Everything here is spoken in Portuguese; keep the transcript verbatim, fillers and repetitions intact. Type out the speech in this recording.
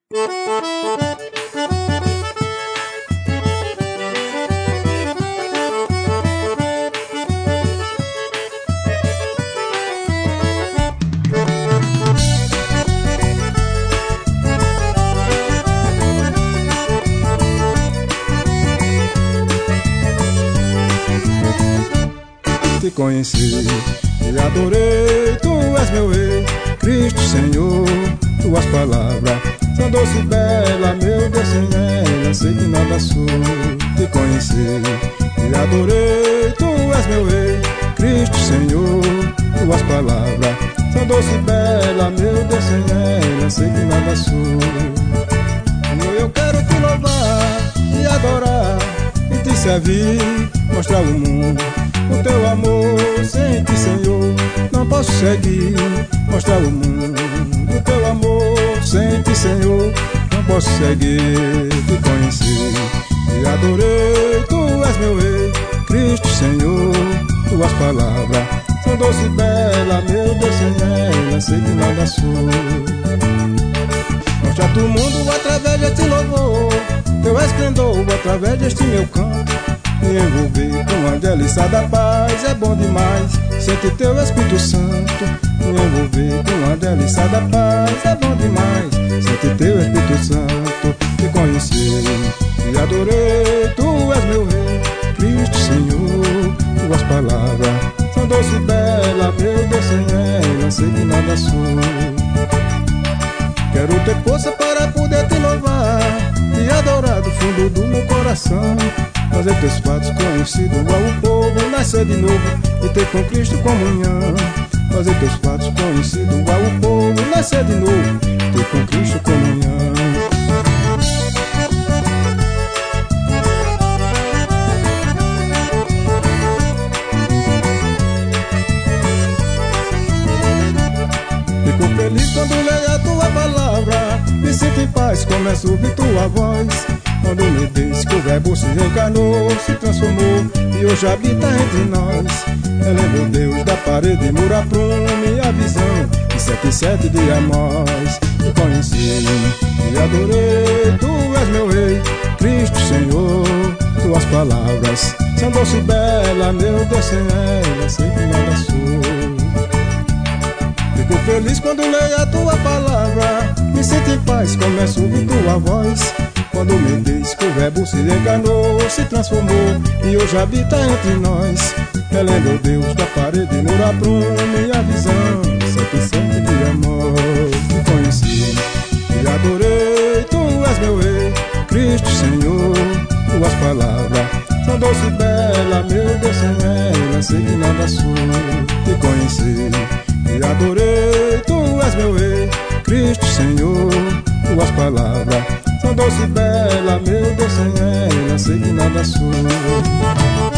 Te conheci e adorei, tu és meu rei, Cristo Senhor. Tuas palavras são doce e bela, meu Deus, sem ela sei que nada sou. Te conheci e adorei, tu és meu rei, Cristo Senhor. Tuas palavras são doce e bela, meu Deus, sem ela sei que nada sou. Eu quero te louvar e adorar e te servir, mostrar ao mundo o teu amor. Sem ti, Senhor, não posso seguir, mostrar ao mundo o teu amor. Sem ti, Senhor, não posso seguir. Te conheci e adorei, tu és meu rei, Cristo Senhor. Tuas palavras são doce e bela, meu Deus, sem ela sei que nada sou. Mostra ao mundo através deste louvor, teu esplendor através deste meu canto. Me envolver com a delícia da paz, é bom demais sentir teu Espírito Santo. Me envolver com a delícia da paz, é bom demais sentir teu Espírito Santo. Te conheci e adorei, tu és meu rei, Cristo Senhor. Tuas palavras são doce e bela, meu Deus, sem ela sei que nada sou. Quero ter força para poder te louvar e adorar do fundo do meu coração. Fazer teus fatos conhecidos ao povo, nascer de novo e ter com Cristo comunhão. Fazer teus fatos conhecidos ao povo, nascer de novo e ter com Cristo comunhão. Fico feliz quando leio a tua palavra, me sinto em paz, começo a ouvir tua voz. Quando me diz que o verbo se encarnou, se transformou e hoje habita entre nós. Eu lembro Deus da parede, muro a prume, a visão de sete e sete de Amós. Te conheci e adorei, tu és meu rei, Cristo Senhor. Tuas palavras são doce e bela, meu Deus, sem ela sei que nada sou. Fico feliz quando leio a tua palavra, me sinto em paz, começo a ouvir tua voz. Quando me diz que o verbo se encarnou, se transformou e hoje habita entre nós. Eu lembro Deus da parede, muro a prume, a visão sete e sete de amor. Te conheci e adorei, tu és meu rei, Cristo Senhor. Tuas palavras são doce e bela, meu Deus, sem ela sei que nada sou. Te conheci e adorei, tu és meu rei, Cristo Senhor. Tuas palavras são doce e bela, meu Deus, sem ela sei que nada sou.